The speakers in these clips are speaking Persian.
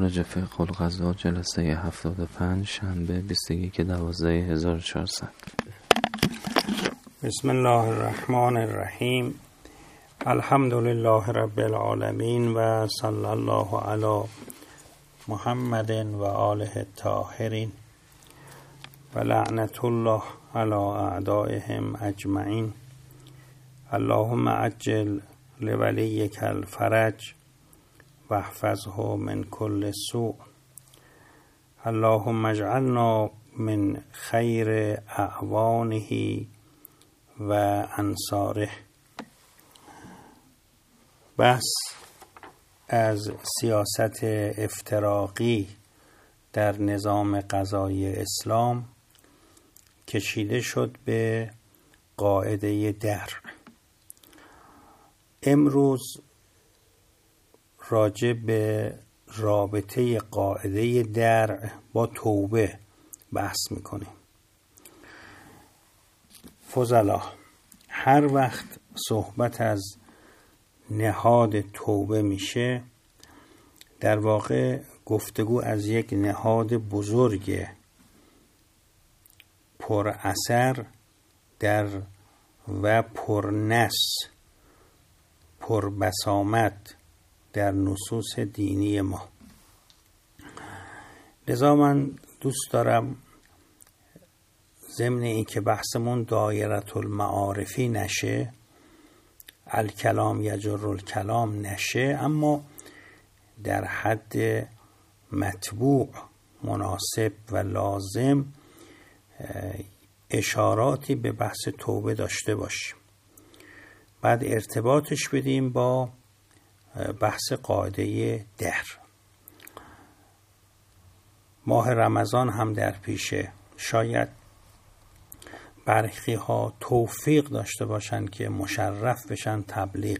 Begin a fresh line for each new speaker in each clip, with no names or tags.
مخارج فقه القضاء جلسه 75 شنبه 21/12/1400.
بسم الله الرحمن الرحیم. الحمد لله رب العالمین و صلی الله علی محمد و آله الطاهرین و لعنت الله علی اعدائهم اجمعین. اللهم عجل لولیک الفرج واحفظه من كل سوء. اللهم اجعلنا من خیر اعوانه و انصاره. بحث از سیاست افتراقی در نظام قضایی اسلام کشیده شد به قاعده درع. امروز راجع به رابطه قاعده درع با توبه بحث میکنیم. فضلا، هر وقت صحبت از نهاد توبه میشه، در واقع گفتگو از یک نهاد بزرگ پر اثر در و پرنس پر بسامد در نصوص دینی ما. لذا من دوست دارم ضمن این که بحثمون دایره المعارفی نشه، الکلام یجر الکلام نشه، اما در حد مطبوع مناسب و لازم اشاراتی به بحث توبه داشته باشیم، بعد ارتباطش بدیم با بحث قاعده درع. ماه رمضان هم در پیشه، شاید برخی ها توفیق داشته باشند که مشرف بشن تبلیغ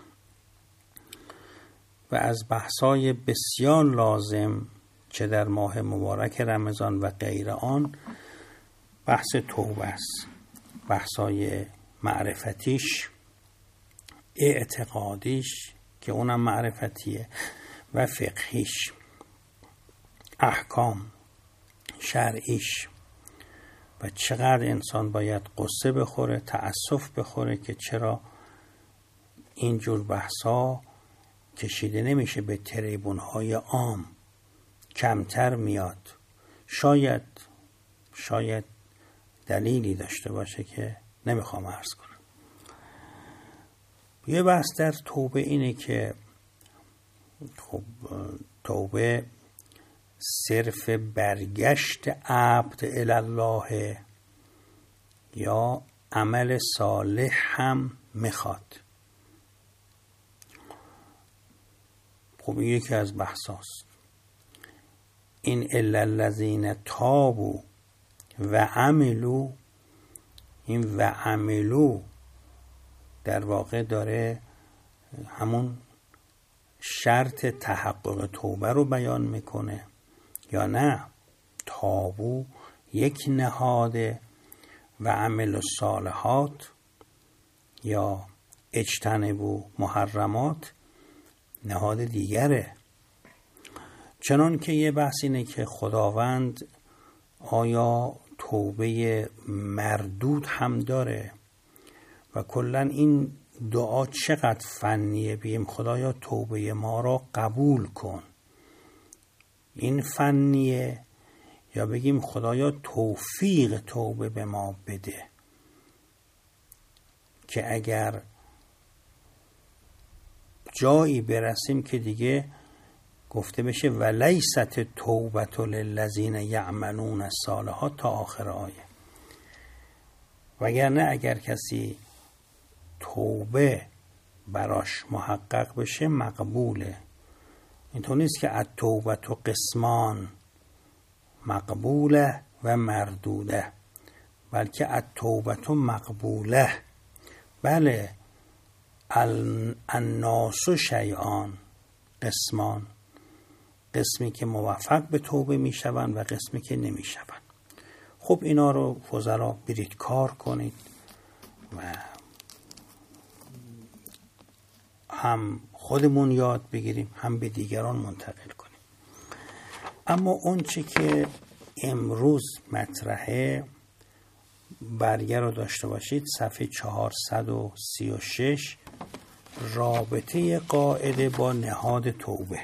و از بحثای بسیار لازم چه در ماه مبارک رمضان و غیر آن بحث توبه است. بحثای معرفتیش، اعتقادیش که اونم معرفتیه و فقهیش، احکام شرعیش و چقدر انسان باید قصه بخوره، تأسف بخوره که چرا اینجور بحثا کشیده نمیشه به تریبون‌های عام، کمتر میاد. شاید دلیلی داشته باشه که نمیخوام عرض کنم. یه بحث در توبه اینه که خب توبه صرف برگشت عبد الله یا عمل صالح هم میخواد. خب این یکی از بحثاست. این الا الذین تابوا و عملوا، این و عملوا در واقع داره همون شرط تحقق توبه رو بیان میکنه یا نه؟ تابو یک نهاده و عمل الصالحات یا اجتنبوا محرمات نهاد دیگره. چنان که یه بحث اینه که خداوند آیا توبه مردود هم داره و کلن این دعا چقدر فنیه، بگیم خدایا توبه ما را قبول کن، این فنیه، یا بگیم خدایا توفیق توبه به ما بده که اگر جایی برسیم که دیگه گفته بشه ولیست توبة للذین یعملون الصالحات تا آخر آیه. وگرنه اگر کسی توبه براش محقق بشه مقبوله. اینطور نیست که التوبة قسمان مقبوله و مردوده، بلکه التوبة مقبوله. بله، الناس شیئان، قسمان، قسمی که موفق به توبه می شوند و قسمی که نمی شوند. خب اینا رو فضلا برید کار کنید و هم خودمون یاد بگیریم هم به دیگران منتقل کنیم. اما اون چی که امروز مطرحه، برگه رو داشته باشید، صفحه 436، رابطه قاعده با نهاد توبه.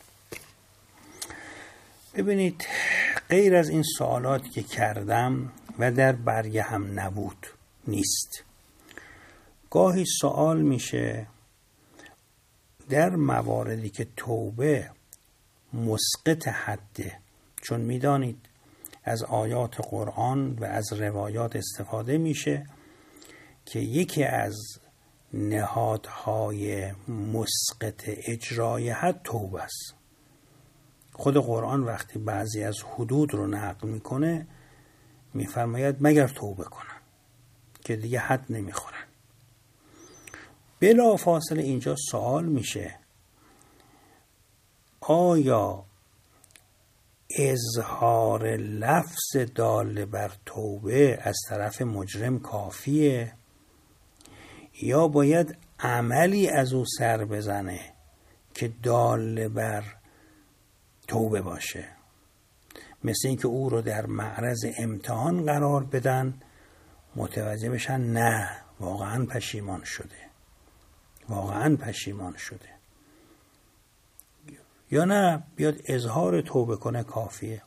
ببینید غیر از این سوالاتی که کردم و در برگه هم نبود نیست، گاهی سوال میشه در مواردی که توبه مسقط حده، چون میدانید از آیات قرآن و از روایات استفاده میشه که یکی از نهادهای مسقط اجرای حد توبه است. خود قرآن وقتی بعضی از حدود رو نقل میکنه میفرماید مگر توبه کنن که دیگه حد نمیخورن. بلا فاصله اینجا سوال میشه آیا اظهار لفظ دال بر توبه از طرف مجرم کافیه یا باید عملی از او سر بزنه که دال بر توبه باشه؟ مثل اینکه او رو در معرض امتحان قرار بدن، متوجه بشن نه واقعا پشیمان شده، یا نه بیاد اظهار توبه کنه کافیه.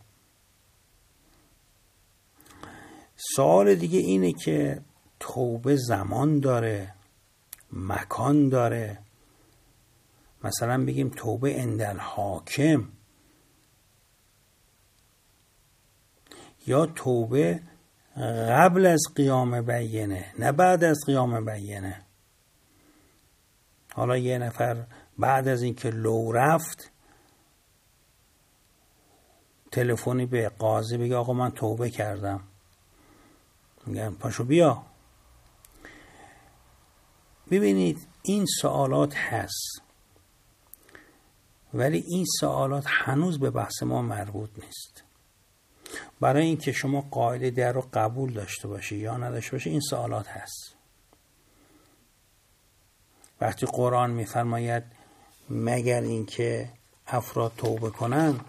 سوال دیگه اینه که توبه زمان داره، مکان داره. مثلا بگیم توبه عند الحاکم، یا توبه قبل از قیام بینه نه بعد از قیام بینه. حالا یه نفر بعد از اینکه لو رفت تلفنی به قاضی بگه آقا من توبه کردم، میگن پاشو بیا. ببینید این سوالات هست، ولی این سوالات هنوز به بحث ما مربوط نیست. برای اینکه شما قاعده در رو قبول داشته باشی یا نداشته باشی این سوالات هست. وقتی قرآن میفرماید مگر اینکه افراد توبه کنن،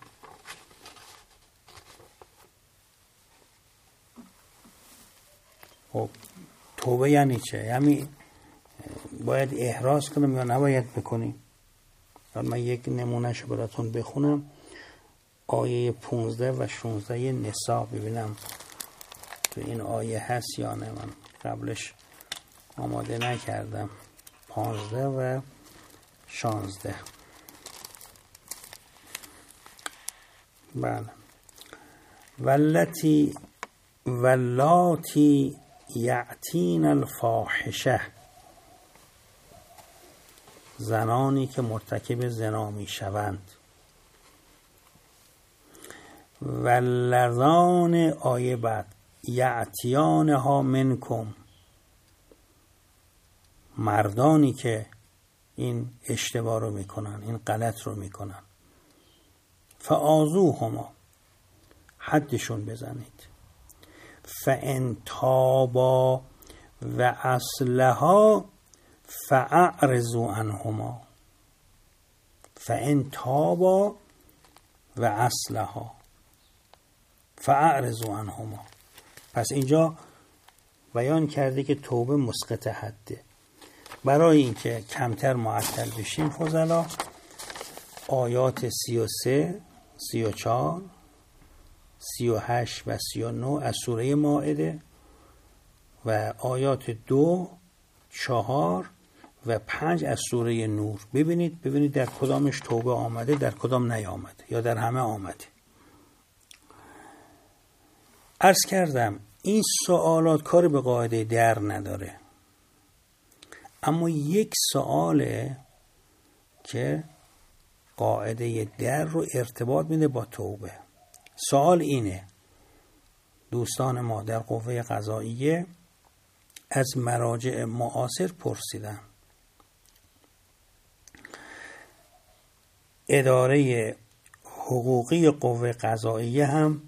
خب توبه یعنی چه؟ یعنی باید احراز کنم یا نباید بکنیم؟ من یک نمونهشو براتون بخونم. آیه 15 و 16 نساء، ببینم تو این آیه هست یا نه، من قبلش آماده نکردم. 15 و 16. بله. واللاتی یأتین الفاحشه، زنانی که مرتکب زنا می شوند. واللذان، آیه بعد، یأتیانها منکم، مردانی که این اشتباه رو میکنن، این غلط رو میکنن. فآذوهما، حدشون بزنید. فإن تابا و اصلحا فاعرضوا عنهما. فإن تابا و اصلحا فاعرضوا عنهما. پس اینجا بیان کرده که توبه مسقط حده. برای اینکه کمتر معطل بشیم فضلا، آیات 33 34 38 و 39 از سوره مائده و آیات 2 4 و 5 از سوره نور ببینید در کدامش توبه آمده، در کدام نیامده، یا در همه آمده. عرض کردم این سوالات کار به قاعده در نداره، اما یک سواله که قاعده در رو ارتباط میده با توبه. سوال اینه: دوستان ما در قوه قضاییه از مراجع معاصر پرسیدن، اداره حقوقی قوه قضاییه هم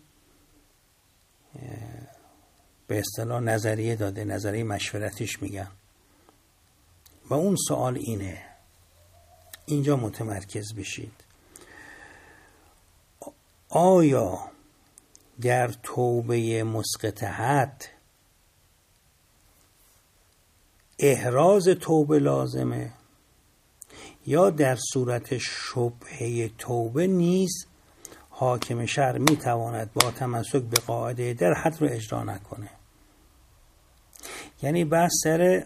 به اصطلاح نظریه داده، نظریه مشورتیش میگن، و اون سوال اینه، اینجا متمرکز بشید: آیا در توبه مسقط حد احراز توبه لازمه یا در صورت شبهه توبه نیز حاکم شرع میتواند با تمسک به قاعده در حد رو اجرا نکنه؟ یعنی بحث سر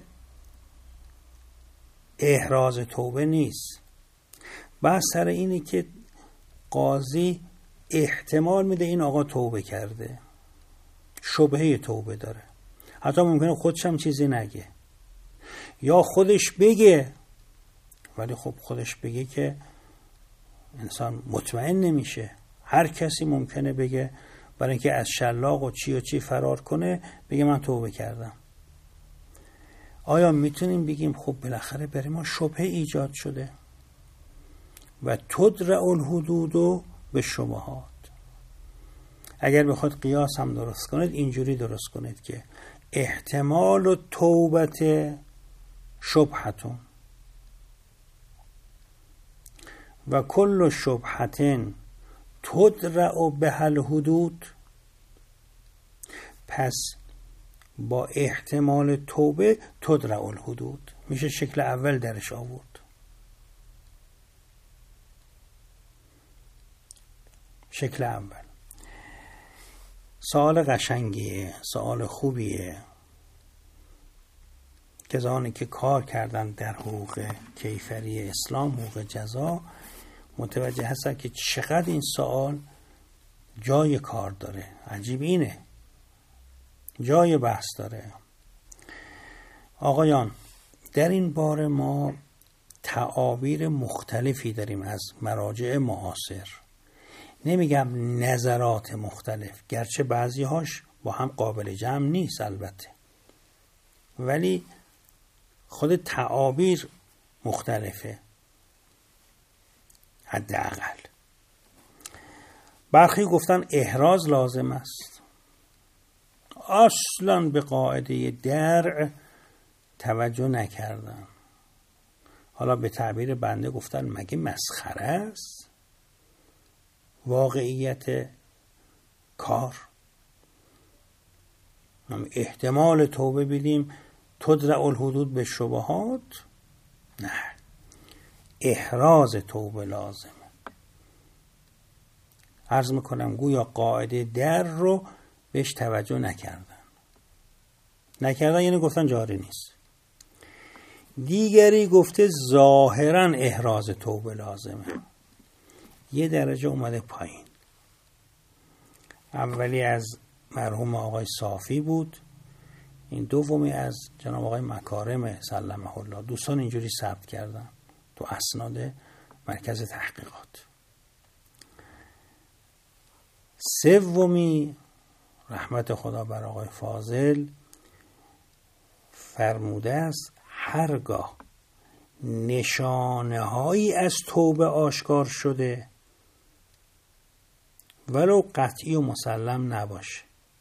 احراز توبه نیست، بحث سر اینه که قاضی احتمال میده این آقا توبه کرده، شبهه توبه داره، حتی ممکنه خودش هم چیزی نگه یا خودش بگه، ولی خب خودش بگه که انسان مطمئن نمیشه، هر کسی ممکنه بگه برای اینکه از شلاق و چی فرار کنه بگه من توبه کردم. آیا میتونیم بگیم خب بالاخره برای ما شبهه ایجاد شده و تدرع الحدود به شبهات؟ اگر بخواد قیاس هم درست کنید اینجوری درست کنید که احتمال و توبت شبهتون و کل شبهتن تدرع به الحدود، پس با احتمال توبه تدرع الحدود میشه شکل اول درش آورد. شکل اول سوال قشنگیه، سوال خوبیه. کسانی که کار کردن در حقوق کیفری اسلام، حقوق جزا، متوجه هستن که چقدر این سوال جای کار داره. عجیب اینه، جای بحث داره. آقایان، در این باره ما تعابیر مختلفی داریم از مراجع معاصر. نمیگم نظرات مختلف، گرچه بعضی هاش با هم قابل جمع نیست البته، ولی خود تعابیر مختلفه. حداقل برخی گفتن احراز لازم است، اصلا به قاعده درع توجه نکردن. حالا به تعبیر بنده گفتن مگه مسخره است واقعیت کار؟ احتمال توبه بدیم تدرع الحدود به شبهات؟ نه، احراز توبه لازمه. عرض میکنم گویا قاعده در رو بهش توجه نکردن یعنی گفتن جاری نیست. دیگری گفته ظاهرا احراز توبه لازمه، یه درجه اومده پایین. اولی از مرحوم آقای صافی بود، این دومی از جناب آقای مکارم سلمه الله. دوستان اینجوری ثبت کردن تو اسناد مرکز تحقیقات. سومی رحمت خدا بر آقای فاضل فرموده است هرگاه نشانه هایی از توبه آشکار شده ولو قطعی و مسلم نباشه،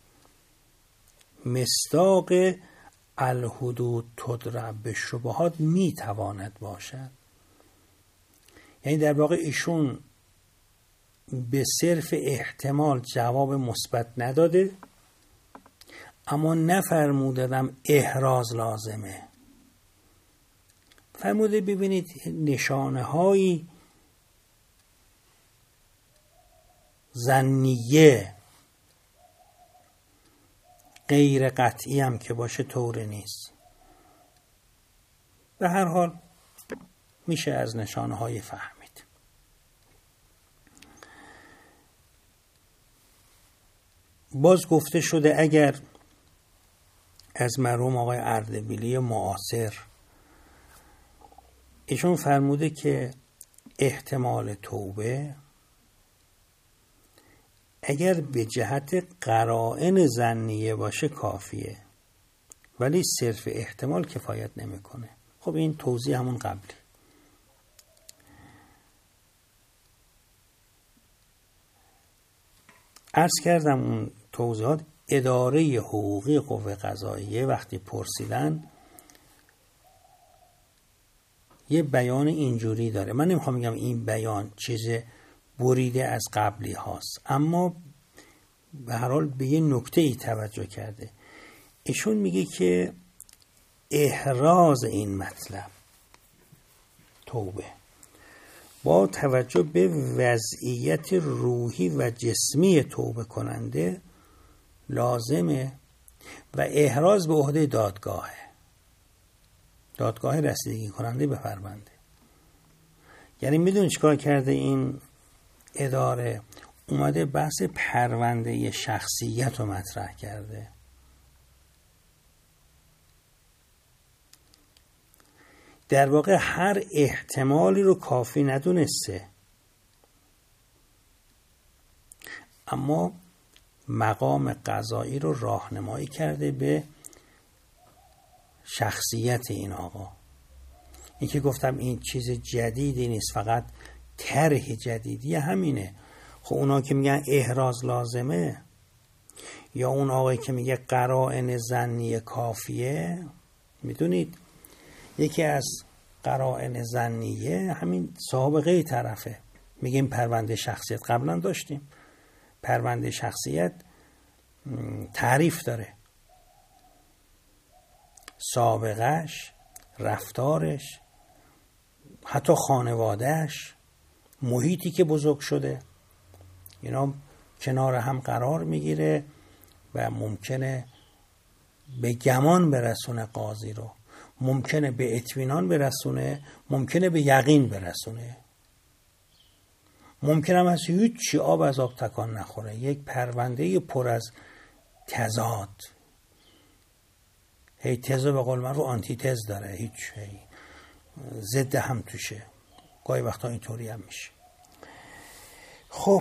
مصداق الحدود تدرع به شبهات میتواند باشد. یعنی در واقع ایشون به صرف احتمال جواب مثبت نداده، اما نفرمودم احراز لازمه. فرموده ببینید نشانه هایی ظنیه غیر قطعی هم که باشه طور نیست. به هر حال میشه از نشانه های فهمید. باز گفته شده اگر از مرحوم آقای اردبیلی معاصر، ایشون فرموده که احتمال توبه اگر به جهت قرائن ظنیه باشه کافیه، ولی صرف احتمال کفایت نمیکنه. خب این توضیح همون قبلی. عرض کردم اون توضیحات اداره حقوقی قوه قضاییه وقتی پرسیدن یه بیان اینجوری داره. من نمیخوام بگم این بیان چیز بریده از قبلی هاست، اما به هر حال به یه نکته ای توجه کرده. ایشون میگه که احراز این مطلب توبه با توجه به وضعیت روحی و جسمی توبه کننده لازمه و احراز به عهده دادگاه رسیدگی کننده به پرونده. یعنی میدونی چیکار کرده این اداره؟ اومده بحث پرونده شخصیت رو مطرح کرده. در واقع هر احتمالی رو کافی ندونسته، اما مقام قضایی رو راهنمایی کرده به شخصیت این آقا. این که گفتم این چیز جدیدی نیست، فقط طرح جدیدی همینه. خب اونا که میگن احراز لازمه، یا اون آقایی که میگه قرائن ظنی کافیه، میدونید یکی از قرائن ظنیه همین سابقه طرفه. میگیم پرونده شخصیت قبلا داشتیم. پرونده شخصیت تعریف داره، سابقهش، رفتارش، حتی خانوادهش، محیطی که بزرگ شده، اینا کنار هم قرار میگیره و ممکنه به گمان برسونه قاضی رو، ممکنه به اطمینان برسونه، ممکنه به یقین برسونه، ممکنه هم از هیچ آب از آب تکان نخوره. یک پرونده پر از تضاد، هی تز به قول من رو آنتی تز داره، هیچ ضد هم توشه، گاهی وقتا اینطوری هم میشه. خب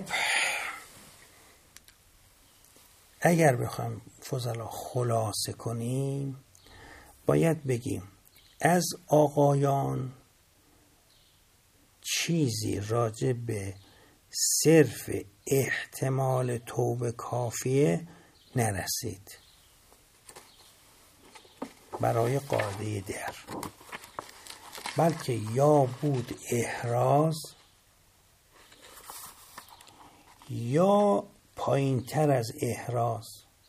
اگر بخوام فضلا خلاصه کنیم، باید بگیم از آقایان چیزی راجع به صرف احتمال توبه کافیه نرسید برای قاعده در، بلکه یا بود احراز یا پایین تر از احراز،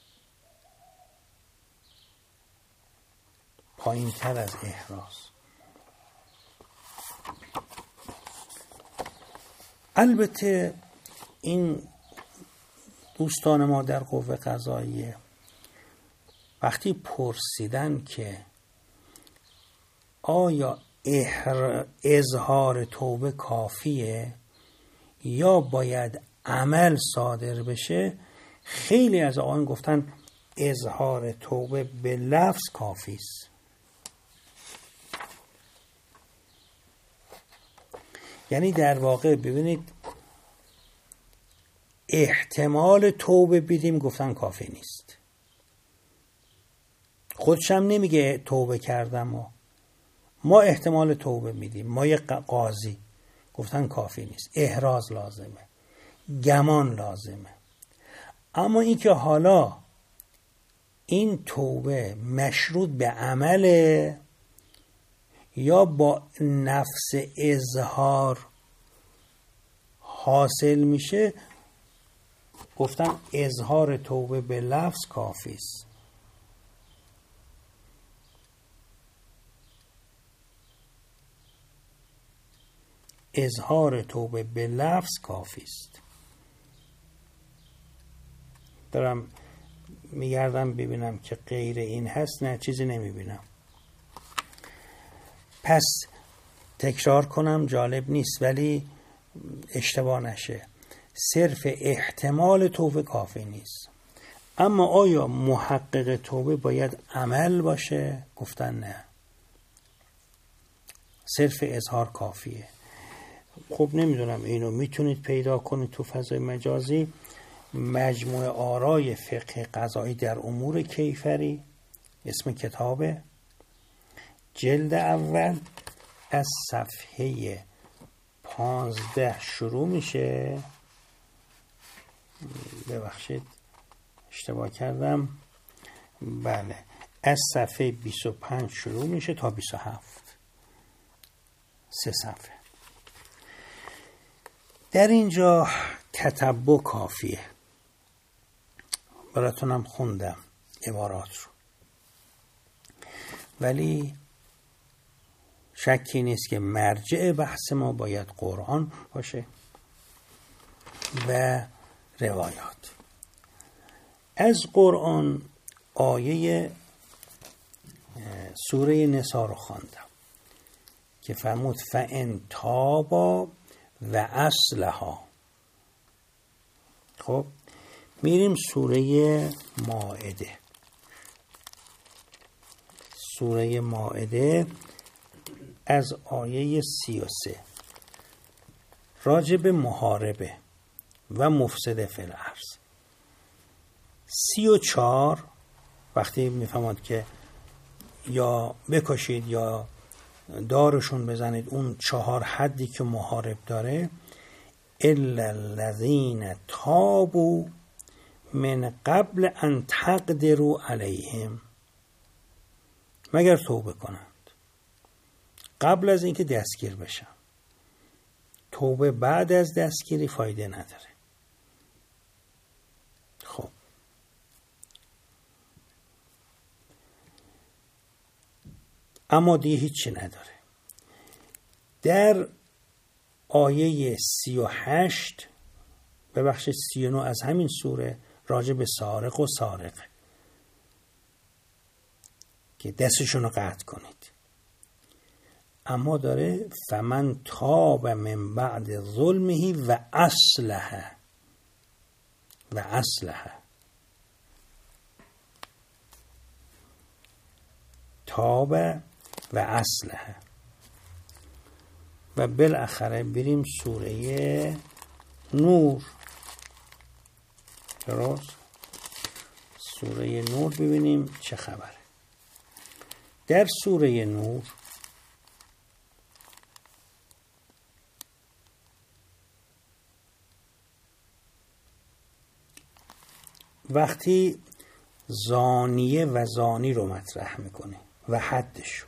پایین تر از احراز. البته این دوستان ما در قوه قضاییه وقتی پرسیدن که آیا اظهار توبه کافیه یا باید عمل صادر بشه، خیلی از آقایان گفتن اظهار توبه به لفظ کافی است. یعنی در واقع ببینید احتمال توبه بدیم، گفتن کافی نیست. خودش هم نمیگه توبه کردم، ما احتمال توبه میدیم، ما یه قاضی، گفتن کافی نیست، احراز لازمه، گمان لازمه. اما این که حالا این توبه مشروط به عمله یا با نفس اظهار حاصل میشه، گفتن اظهار توبه به لفظ کافی است. اظهار توبه به لفظ کافی است. دارم میگردم ببینم که غیر این هست، نه چیزی نمیبینم. پس تکرار کنم، جالب نیست ولی اشتباه نشه، صرف احتمال توبه کافی نیست. اما آیا محقق توبه باید عمل باشه؟ گفتن نه، صرف اظهار کافیه. خب نمیدونم اینو میتونید پیدا کنید تو فضای مجازی. مجموع آرای فقه قضایی در امور کیفری، اسم کتابه، جلد اول، از صفحه 15 شروع میشه. ببخشید اشتباه کردم، بله، از صفحه 25 شروع میشه تا 27، 3 صفحه. در اینجا تتبع کافیه. براتونم خوندم عبارات رو، ولی شکی نیست که مرجع بحث ما باید قرآن باشه و روایات. از قرآن آیه سوره نساء رو خواندم که فرمود فَإِن تابا و اصلحا. خب میریم سوره مائده. سوره مائده از آیه 33 راجع به محاربه و مفسد فی الارض. 34 وقتی میفهمد که یا بکشید یا دارشون بزنید، اون 4 حدی که محارب داره، الا الذین تابوا من قبل ان تقدروا علیهم، مگر توبه کنند قبل از اینکه دستگیر بشن. توبه بعد از دستگیری فایده نداره. خب اما دیگه هیچی نداره. در آیه 38 ببخشید 39 از همین سوره راجع به سارق و سارقه که دستشون رو قطع کنید، اما داره فمن تاب من بعد ظلمه و اصلح تاب و اصلح. و بالاخره بریم سوره نور. درست؟ سوره نور ببینیم چه خبره. در سوره نور وقتی زانیه و زانی رو مطرح میکنه و حدشو،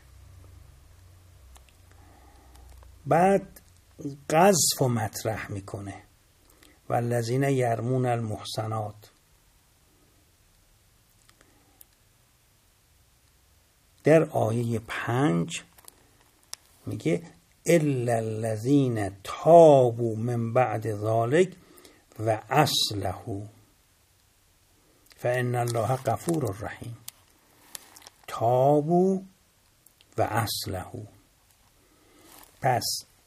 بعد قذف رو مطرح میکنه و الذین یرمون المحصنات. در آیه 5 میگه الا الذین تابوا من بعد ذلک و اصلحوا فان الله غفور رحیم. تابوا و اصلحوا. پس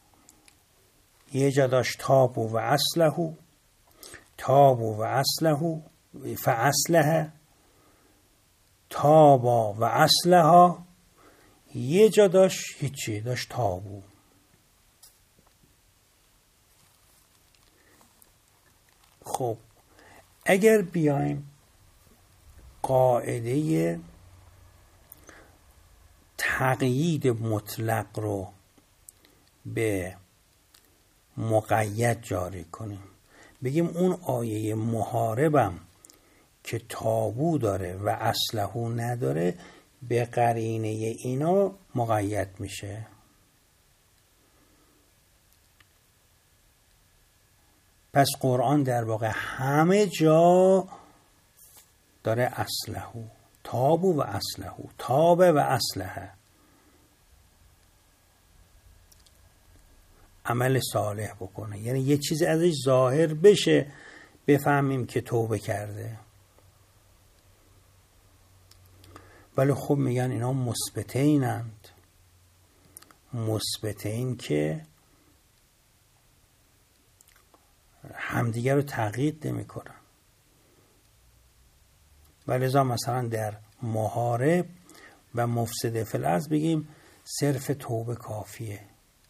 یه جا داشت تابوا و اصلحوا، تابوا و اصلحوا فاصلح، تابا و اصلحا. یه جا داشت هیچی، داشت تابو. خب اگر بیایم قاعده تقیید مطلق رو به مقید جاری کنیم، بگیم اون آیه محاربم که تابو داره و اصلحو نداره، به قرینه اینا مقید میشه. پس قرآن در واقع همه جا داره اصلحو، تابو و اصلحو، تابه و اصلحه، عمل صالح بکنه، یعنی یه چیز ازش ظاهر بشه بفهمیم که توبه کرده. ولی خب میگن اینا مثبتینند، مثبتین که همدیگر رو تقیید نمی کنن. ولذا مثلا در محارب و مفسد فی الارض بگیم صرف توبه کافیه.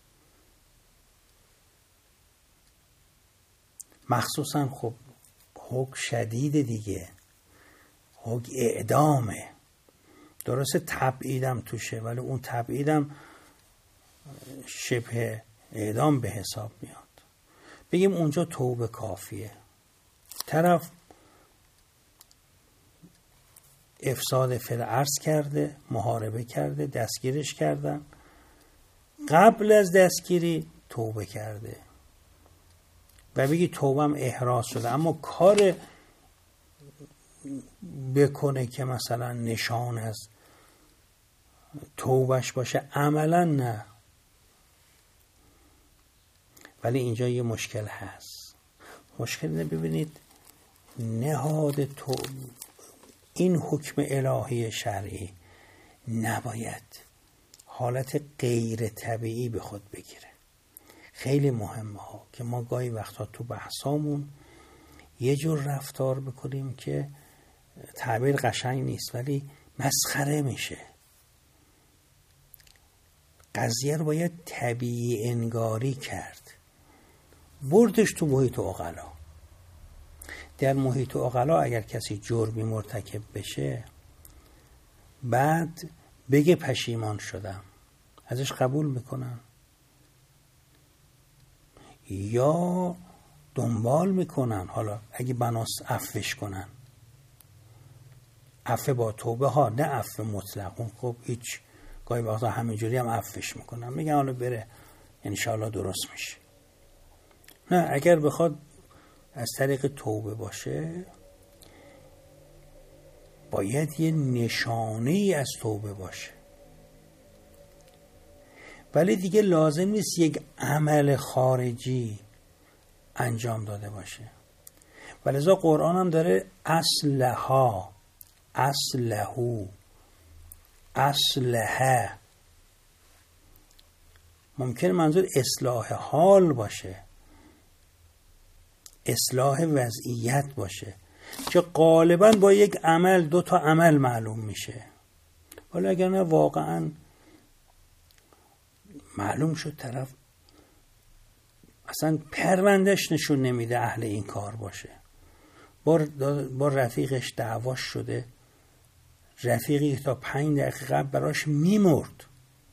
مخصوصا خب حکم شدید دیگه، حکم اعدامه. درسته تبعیدم توشه، ولی اون تبعیدم شبه اعدام به حساب میاد. بگیم اونجا توبه کافیه. طرف افساد فی الارض کرده، محاربه کرده، دستگیرش کردن، قبل از دستگیری توبه کرده، و بگی توبم احراز شده، اما کار بکنه که مثلا نشان از توبش باشه عملا نه. ولی اینجا یه مشکل هست. مشکل اینه، ببینید نهاد این حکم الهی شرعی نباید حالت غیر طبیعی به خود بگیره. خیلی مهمه ها که ما گاهی وقتا تو بحثامون یه جور رفتار بکنیم که تعبیر قشنگ نیست ولی مسخره میشه. قضیه رو باید طبیعی انگاری کرد، بردش تو محیط عقلا. در محیط عقلا اگر کسی جرمی مرتکب بشه بعد بگه پشیمان شدم، ازش قبول میکنن یا دنبال میکنن؟ حالا اگه بناس عفوش کنن، عفو با توبه ها، نه عفو مطلق. اون خب هیچ، گاهی وقتا همینجوری هم عفوش میکنن، میگن حالا بره انشاءالله درست میشه. نه، اگر بخواد از طریق توبه باشه باید یه نشانه ای از توبه باشه. ولی دیگه لازم نیست یک عمل خارجی انجام داده باشه. ولذا قرآن هم داره اصلها، اصلهو، اصلها. ممکن منظور اصلاح حال باشه، اصلاح وضعیت باشه که غالبا با یک عمل 2 تا عمل معلوم میشه. ولی اگر نه واقعا معلوم شد طرف اصلا پروندهش نشون نمیده اهل این کار باشه، با رفیقش دعواش شده، رفیقی تا 5 دقیقه قبل براش میمرد،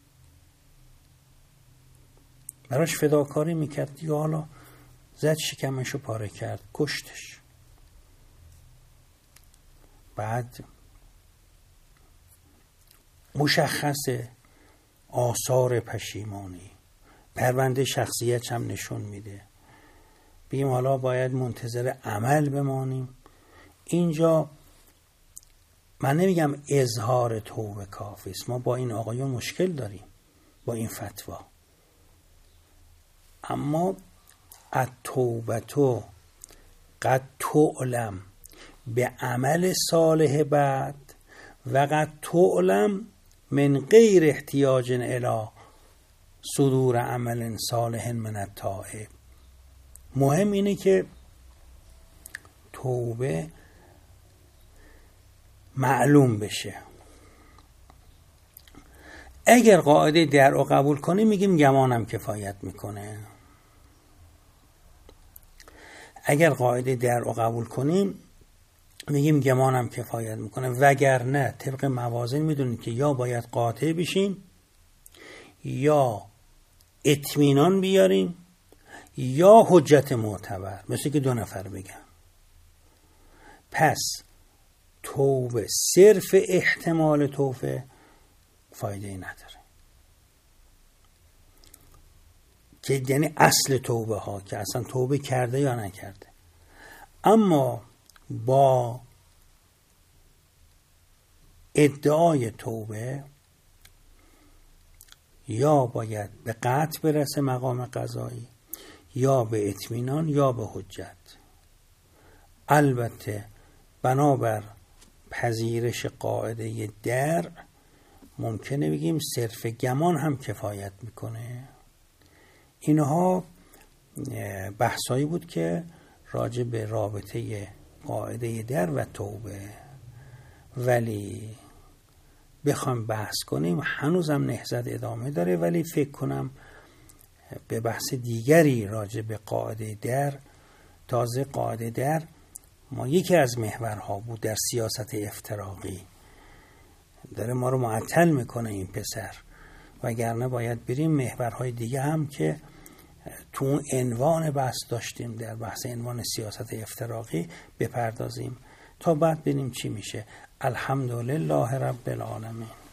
براش فداکاری میکرد، یا حالا زد شکمشو پاره کرد، کشتش. بعد مشخص آثار پشیمانی، پرونده شخصیت هم نشون میده. بگیم حالا باید منتظر عمل بمانیم. اینجا من نمیگم اظهار توبه کافی است، ما با این آقایون مشکل داریم با این فتوا، اما التوبه قد تعلم به عمل صالح بعد و قد تعلم من غیر احتیاج الی صدور عمل صالح من التائب. مهم اینه که توبه معلوم بشه. اگر قاعده درع رو قبول کنیم میگیم گمانم کفایت میکنه. اگر قاعده درع رو قبول کنیم میگیم گمانم کفایت میکنه. وگرنه طبق موازین میدونید که یا باید قاطع بشیم یا اطمینان بیاریم یا حجت معتبر، مثل که 2 نفر بگن. پس توبه صرف احتمال توبه فایده ای نداره، که یعنی اصل توبه ها که اصلا توبه کرده یا نکرده. اما با ادعای توبه یا باید به قطع برسه مقام قضایی، یا به اطمینان یا به حجت. البته بنابر پذیرش قاعده درع ممکنه بگیم صرف گمان هم کفایت میکنه. اینها بحثایی بود که راجع به رابطه قاعده درع و توبه، ولی بخوام بحث کنیم هنوزم نهضت ادامه داره، ولی فکر کنم به بحث دیگری راجع به قاعده درع. تازه قاعده درع ما یکی از محورها بود در سیاست افتراقی، داره ما رو معطل میکنه این پسر، وگرنه باید بریم محورهای دیگه هم که تو اون عنوان بحث داشتیم در بحث عنوان سیاست افتراقی بپردازیم تا بعد ببینیم چی میشه. الحمدلله رب العالمین.